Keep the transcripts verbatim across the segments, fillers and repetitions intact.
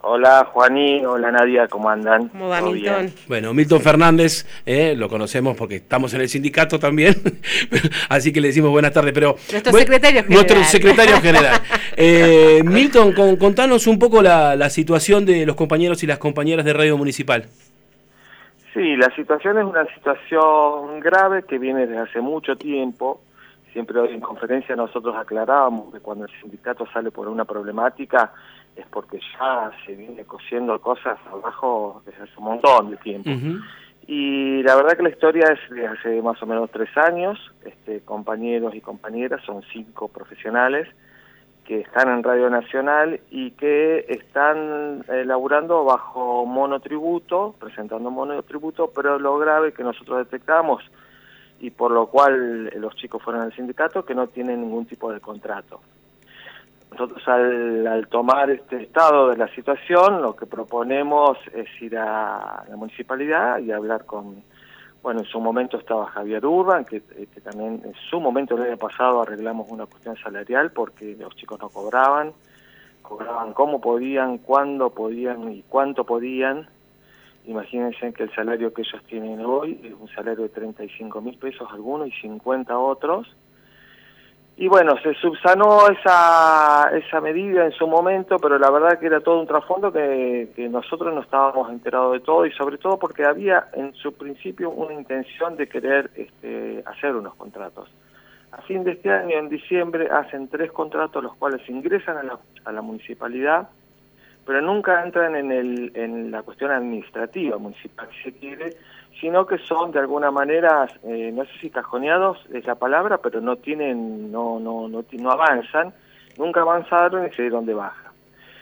Hola Juaní, hola Nadia, ¿cómo andan? ¿Cómo va, Milton? Bien. Bueno, Milton Fernández, eh, lo conocemos porque estamos en el sindicato también, así que le decimos buenas tardes. Pero nuestro bueno, secretario general. Nuestro secretario general. Eh, Milton, con, contanos un poco la, la situación de los compañeros y las compañeras de Radio Municipal. Sí, la situación es una situación grave que viene desde hace mucho tiempo. Siempre hoy en conferencia nosotros aclarábamos que cuando el sindicato sale por una problemática es porque ya se viene cosiendo cosas abajo desde hace un montón de tiempo. Uh-huh. Y la verdad que la historia es de hace más o menos tres años, este, compañeros y compañeras, son cinco profesionales que están en Radio Nacional y que están eh, laburando bajo monotributo, presentando monotributo, pero lo grave que nosotros detectamos, y por lo cual los chicos fueron al sindicato, que no tienen ningún tipo de contrato. Nosotros al, al tomar este estado de la situación, lo que proponemos es ir a la municipalidad y hablar con, bueno, en su momento estaba Javier Urban, que, que también en su momento el año pasado arreglamos una cuestión salarial porque los chicos no cobraban, cobraban cómo podían, cuándo podían y cuánto podían. Imagínense que el salario que ellos tienen hoy es un salario de treinta y cinco mil pesos algunos y cincuenta otros. Y bueno, se subsanó esa esa medida en su momento, pero la verdad que era todo un trasfondo que, que nosotros no estábamos enterados de todo, y sobre todo porque había en su principio una intención de querer este, hacer unos contratos. A fin de este año, en diciembre, hacen tres contratos los cuales ingresan a la, a la municipalidad, pero nunca entran en, el, en la cuestión administrativa municipal, si se quiere, sino que son de alguna manera, eh, no sé si cajoneados es la palabra, pero no tienen, no, no, no, no avanzan, nunca avanzaron y se dieron de baja.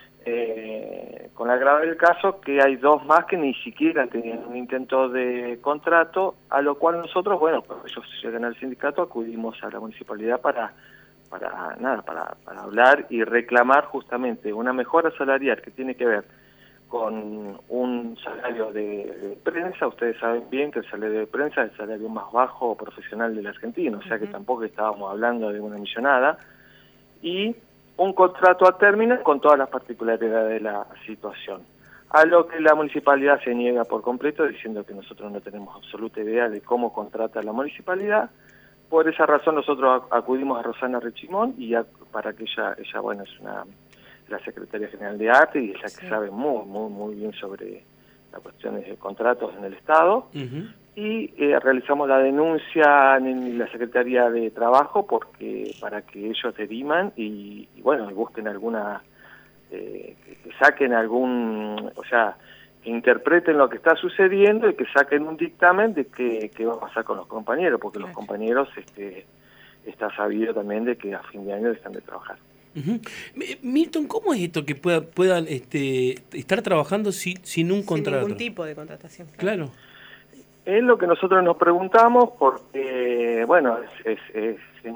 Eh, con la grave del caso que hay dos más que ni siquiera tenían un intento de contrato, a lo cual nosotros, bueno, cuando ellos llegan al sindicato, acudimos a la municipalidad para para nada, para, para hablar y reclamar justamente una mejora salarial que tiene que ver con un salario de, de prensa. Ustedes saben bien que el salario de prensa es el salario más bajo profesional del argentino, o sea que tampoco estábamos hablando de una millonada, y un contrato a término con todas las particularidades de la situación, a lo que la municipalidad se niega por completo, diciendo que nosotros no tenemos absoluta idea de cómo contrata la municipalidad. Por esa razón nosotros acudimos a Rosana Rechimón, y ya, para que ella, ella bueno, es una la secretaria general de arte y es la que sí sabe muy, muy, muy bien sobre las cuestiones de contratos en el Estado. Uh-huh. Y eh, realizamos la denuncia en la Secretaría de Trabajo porque para que ellos deriman y, y bueno, busquen alguna, eh, que, que saquen algún, o sea, que interpreten lo que está sucediendo y que saquen un dictamen de qué va a pasar con los compañeros, porque los compañeros este, está sabido también de que a fin de año dejan de trabajar. Uh-huh. Milton, ¿cómo es esto que pueda, puedan este, estar trabajando si, sin un sin contrato? Sin ningún tipo de contratación. Claro. Es lo que nosotros nos preguntamos porque, bueno, es, es, es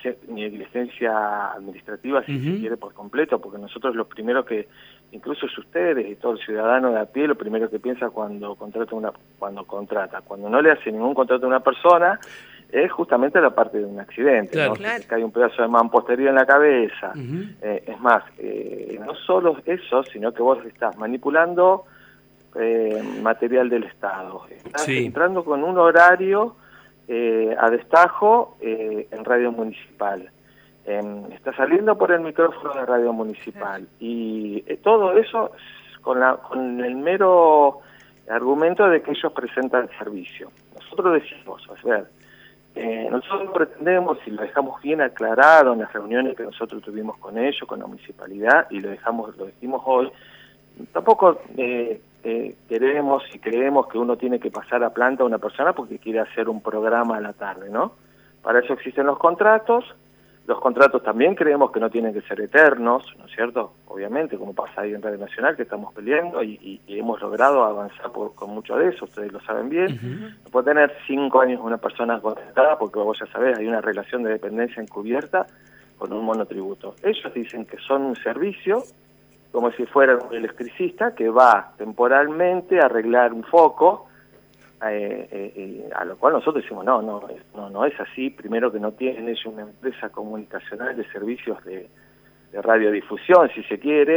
negligencia administrativa, si uh-huh. se quiere, por completo, porque nosotros lo primero que, incluso es ustedes y todo el ciudadano de a pie, lo primero que piensa cuando contrata, una, cuando contrata, cuando no le hace ningún contrato a una persona, es justamente la parte de un accidente, claro, ¿no? Claro. Que cae un pedazo de mampostería en la cabeza. Uh-huh. eh, es más, eh, no solo eso, sino que vos estás manipulando eh, material del Estado. Estás sí. entrando con un horario eh, a destajo eh, en Radio Municipal. Eh, está saliendo por el micrófono de Radio Municipal. Y eh, todo eso con, la, con el mero argumento de que ellos presentan servicio. Nosotros decimos, a ver, Eh, nosotros pretendemos, y lo dejamos bien aclarado en las reuniones que nosotros tuvimos con ellos, con la municipalidad, y lo dejamos, lo decimos hoy, tampoco eh, eh, queremos y creemos que uno tiene que pasar a planta a una persona porque quiere hacer un programa a la tarde, ¿no? Para eso existen los contratos. Los contratos también creemos que no tienen que ser eternos, ¿no es cierto? Obviamente, como pasa ahí en Radio Nacional, que estamos peleando y, y, y hemos logrado avanzar por, con mucho de eso, ustedes lo saben bien. Uh-huh. No puede tener cinco años una persona contratada, porque vos ya sabés, hay una relación de dependencia encubierta con un monotributo. Ellos dicen que son un servicio, como si fuera un electricista, que va temporalmente a arreglar un foco, Eh, eh, eh, a lo cual nosotros decimos no, no, no, no es así. Primero que no tienen ellos una empresa comunicacional de servicios de, de radiodifusión, si se quiere,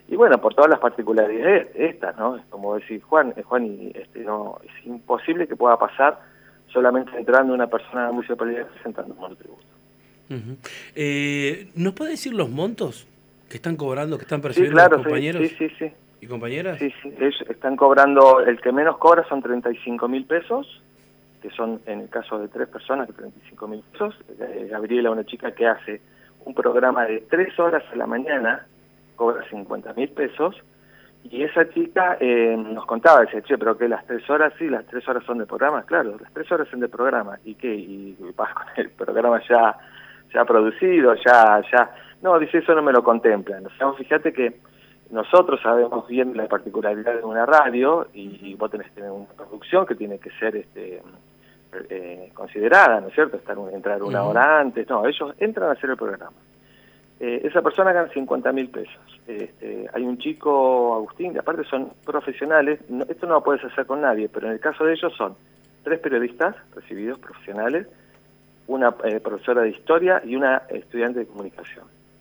Y bueno, por todas las particularidades estas, ¿no? Es como decir, Juan, eh, Juan, y este, no, es imposible que pueda pasar solamente entrando una persona a la municipalidad presentando un monotributo. Uh-huh. eh, ¿Nos puede decir los montos que están cobrando, que están Sí, percibiendo claro, los compañeros sí, sí, sí. y compañeras? Sí, sí, ellos están cobrando, el que menos cobra son treinta y cinco mil pesos, que son en el caso de tres personas, treinta y cinco mil pesos. Eh, Gabriela, una chica que hace un programa de tres horas a la mañana, cobra cincuenta mil pesos, y esa chica eh, nos contaba, dice, che, pero que las tres horas, sí, las tres horas son de programa, claro, las tres horas son de programa, ¿y qué? Y vas con el programa ya, ya producido, ya, ya, no, dice, eso no me lo contemplan. O sea, fíjate que nosotros sabemos bien la particularidad de una radio, y, y vos tenés que tener una producción que tiene que ser este eh, considerada, ¿no es cierto? Estar entrar una Uh-huh. hora antes, no, ellos entran a hacer el programa. Eh, esa persona gana cincuenta mil pesos. Este, hay un chico, Agustín, que aparte son profesionales, no, esto no lo puedes hacer con nadie, pero en el caso de ellos son tres periodistas recibidos, profesionales, una eh, profesora de historia y una estudiante de comunicación,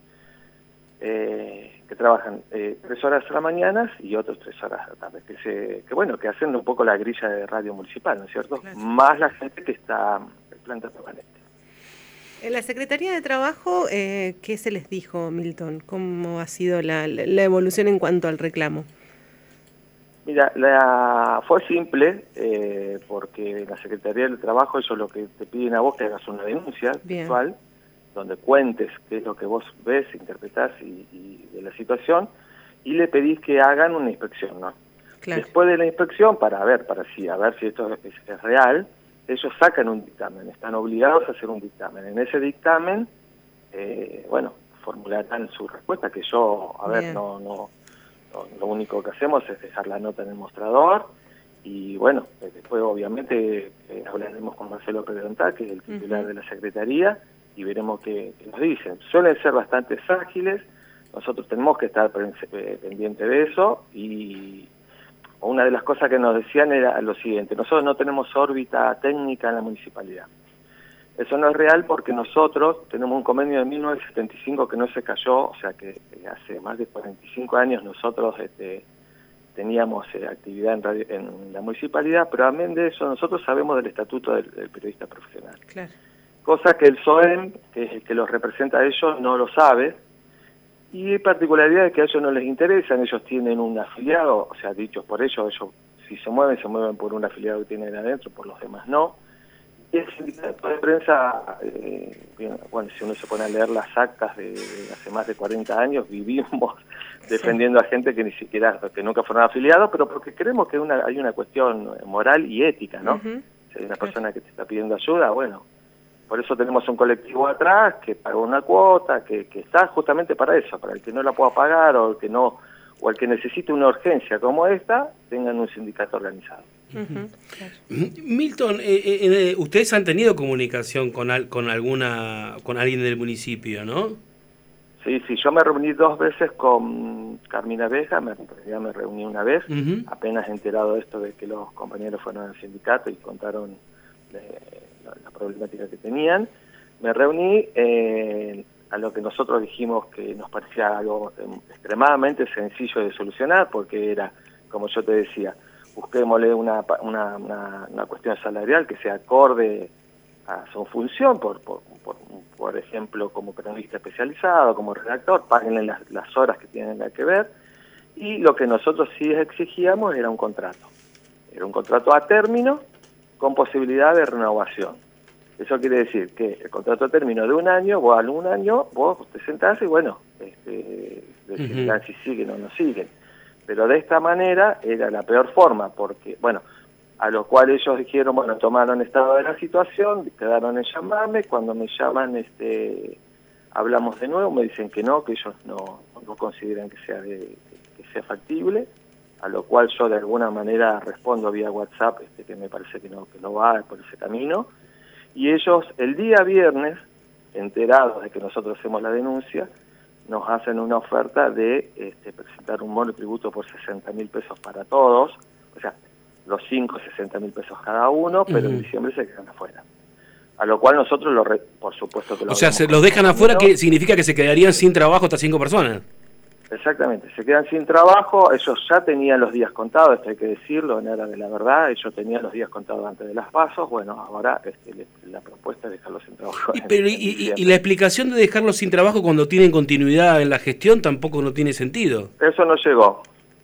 eh, que trabajan eh, tres horas a la mañana y otros tres horas a la tarde, que, se, que bueno, que hacen un poco la grilla de radio municipal, ¿no es cierto? Claro. Más la gente que está en planta permanente. En la Secretaría de Trabajo, eh, ¿qué se les dijo, Milton? ¿Cómo ha sido la, la evolución en cuanto al reclamo? Mira, la, fue simple, eh, porque en la Secretaría del Trabajo ellos lo que te piden a vos que hagas una denuncia virtual, donde cuentes qué es lo que vos ves, interpretás y, y de la situación, y le pedís que hagan una inspección, ¿no? Claro. Después de la inspección, para ver, para sí, a ver si esto es, es real, ellos sacan un dictamen, están obligados a hacer un dictamen. En ese dictamen, eh, bueno, formularán su respuesta, que yo, a ver, no, no, no, lo único que hacemos es dejar la nota en el mostrador, y bueno, después obviamente eh, hablaremos con Marcelo Pedrontal, que es el titular uh-huh. de la Secretaría, y veremos qué, qué nos dicen. Suelen ser bastante ágiles, nosotros tenemos que estar pendientes de eso, y una de las cosas que nos decían era lo siguiente: nosotros no tenemos órbita técnica en la municipalidad. Eso no es real porque nosotros tenemos un convenio de mil novecientos setenta y cinco que no se cayó, o sea que hace más de cuarenta y cinco años nosotros este, teníamos eh, actividad en, radio, en la municipalidad, pero además de eso nosotros sabemos del estatuto del, del periodista profesional. Claro. Cosa que el S O E M, que es el que los representa a ellos, no lo sabe. Y hay particularidades que a ellos no les interesan. Ellos tienen un afiliado, o sea, dichos por ellos, ellos si se mueven, se mueven por un afiliado que tienen adentro, por los demás no. Y el sindicato de prensa, eh, bien, bueno, si uno se pone a leer las actas de, de hace más de cuarenta años, vivimos defendiendo sí. a gente que ni siquiera, que nunca fueron afiliados, pero porque creemos que una, hay una cuestión moral y ética, ¿no? Uh-huh. Si hay una persona que te está pidiendo ayuda, bueno, por eso tenemos un colectivo atrás que paga una cuota, que, que está justamente para eso, para el que no la pueda pagar o el que no, o el que necesite una urgencia como esta, tengan un sindicato organizado. Uh-huh. Claro. Milton, eh, eh, ustedes han tenido comunicación con al, con alguna con alguien del municipio, ¿no? Sí, sí, yo me reuní dos veces con Carmina Veja, me, ya me reuní una vez, uh-huh. apenas enterado de esto de que los compañeros fueron al sindicato y contaron de, la, la problemática que tenían. Me reuní, eh, a lo que nosotros dijimos que nos parecía algo extremadamente sencillo de solucionar, porque era, como yo te decía, busquémosle una, una, una, una cuestión salarial que sea acorde a su función, por, por, por, por ejemplo, como periodista especializado, como redactor, páguenle las, las horas que tienen que ver, y lo que nosotros sí exigíamos era un contrato. Era un contrato a término con posibilidad de renovación. Eso quiere decir que el contrato a término de un año, vos al un año, vos te sentás y bueno, este, decidirán uh-huh. si siguen o no siguen. Pero de esta manera era la peor forma, porque, bueno, a lo cual ellos dijeron, bueno, tomaron estado de la situación, quedaron en llamarme, cuando me llaman, este, hablamos de nuevo, me dicen que no, que ellos no, no consideran que sea, de, que sea factible, a lo cual yo de alguna manera respondo vía WhatsApp, este, que me parece que no, que no va por ese camino, y ellos el día viernes, enterados de que nosotros hacemos la denuncia, nos hacen una oferta de este, presentar un monotributo por sesenta mil pesos para todos, o sea, los cinco, sesenta mil pesos cada uno, pero uh-huh. en diciembre se quedan afuera. A lo cual nosotros, lo re, por supuesto que lo... O sea, se los dejan afuera, ¿qué significa que se quedarían sin trabajo estas cinco personas? Exactamente, se quedan sin trabajo, ellos ya tenían los días contados, esto hay que decirlo, en era de la verdad, ellos tenían los días contados antes de las pasos, bueno, ahora este, le, la propuesta es dejarlos sin trabajo. Y, pero, y, y, y la explicación de dejarlos sin trabajo cuando tienen continuidad en la gestión tampoco no tiene sentido. Eso no llegó,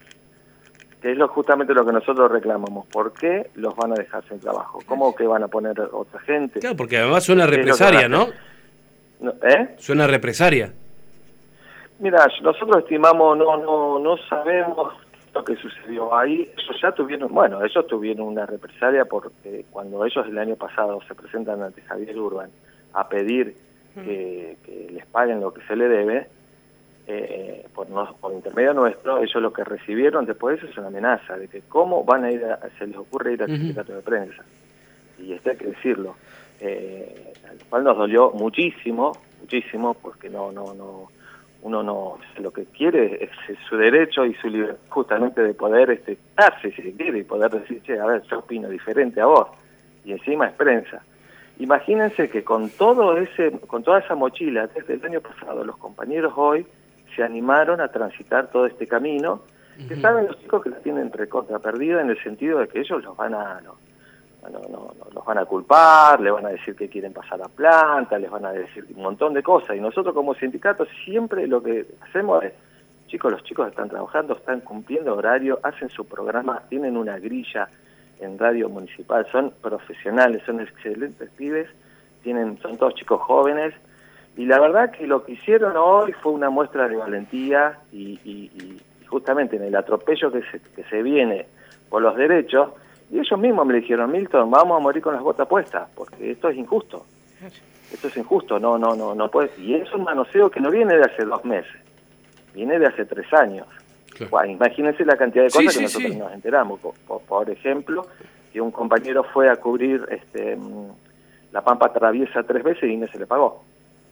que es lo, justamente lo que nosotros reclamamos, ¿por qué los van a dejar sin trabajo? ¿Cómo que van a poner otra gente? Claro, porque además suena represaria, ¿no? ¿no? ¿Eh? Suena represaria. Mira, nosotros estimamos, no no no sabemos lo que sucedió ahí. Ellos ya tuvieron, bueno, ellos tuvieron una represalia porque cuando ellos el año pasado se presentan ante Javier Urban a pedir que, que les paguen lo que se le debe, eh, por, no, por intermedio nuestro, ellos lo que recibieron después de eso es una amenaza de que cómo van a ir, a, se les ocurre ir al sindicato de prensa. Y esto hay que decirlo, eh, al cual nos dolió muchísimo, muchísimo, porque no no no uno no, lo que quiere es su derecho y su libertad justamente de poder este, darse si se quiere y poder decir, che, a ver, yo opino diferente a vos, y encima es prensa. Imagínense que con todo ese, con toda esa mochila desde el año pasado, los compañeros hoy se animaron a transitar todo este camino, que saben los chicos que la tienen recontra perdida en el sentido de que ellos los van a... No, No, no, no, los van a culpar, le van a decir que quieren pasar a planta, les van a decir un montón de cosas. Y nosotros como sindicato siempre lo que hacemos es, chicos, los chicos están trabajando, están cumpliendo horario, hacen su programa, tienen una grilla en radio municipal, son profesionales, son excelentes pibes, tienen, son todos chicos jóvenes. Y la verdad que lo que hicieron hoy fue una muestra de valentía y, y, y justamente en el atropello que se, que se viene por los derechos. Y ellos mismos me dijeron, Milton, vamos a morir con las botas puestas, porque esto es injusto. Esto es injusto, no, no, no, no puede. Y es un manoseo que no viene de hace dos meses, viene de hace tres años. Claro. Bueno, imagínense la cantidad de cosas sí, que sí, nosotros sí. nos enteramos. Por, por ejemplo, que un compañero fue a cubrir este, la Pampa Traviesa tres veces y no se le pagó.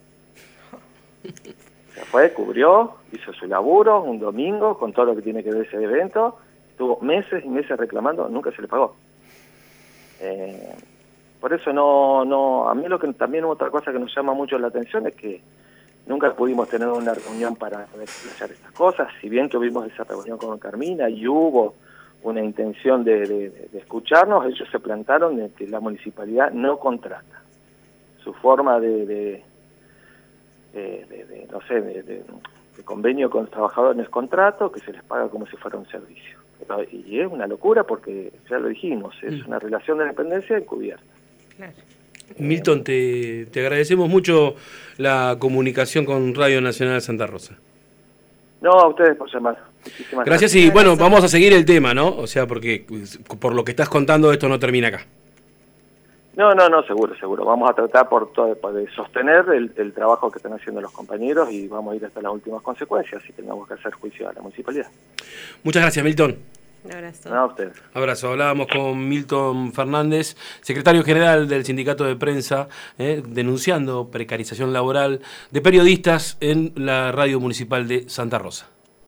Se fue, cubrió, hizo su laburo un domingo con todo lo que tiene que ver ese evento. Estuvo meses y meses reclamando, nunca se le pagó. Eh, por eso no, no, a mí lo que también otra cosa que nos llama mucho la atención es que nunca pudimos tener una reunión para explayar estas cosas, si bien tuvimos esa reunión con Carmina y hubo una intención de, de, de escucharnos, ellos se plantaron de que la municipalidad no contrata. Su forma de, de, de, de, de no sé, de, de, de convenio con los trabajadores no es contrato, que se les paga como si fuera un servicio. Y es una locura porque, ya lo dijimos, es una relación de dependencia encubierta. Claro. Milton, te, te agradecemos mucho la comunicación con Radio Nacional de Santa Rosa. No, a ustedes por llamar. Muchísimas gracias. Gracias y bueno, vamos a seguir el tema, ¿no? O sea, porque por lo que estás contando esto no termina acá. No, no, no, seguro, seguro. Vamos a tratar por, todo, por sostener el, el trabajo que están haciendo los compañeros y vamos a ir hasta las últimas consecuencias si tengamos que hacer juicio a la municipalidad. Muchas gracias, Milton. Un abrazo. No, a ustedes. Abrazo. Hablábamos con Milton Fernández, secretario general del Sindicato de Prensa, eh, denunciando precarización laboral de periodistas en la radio municipal de Santa Rosa.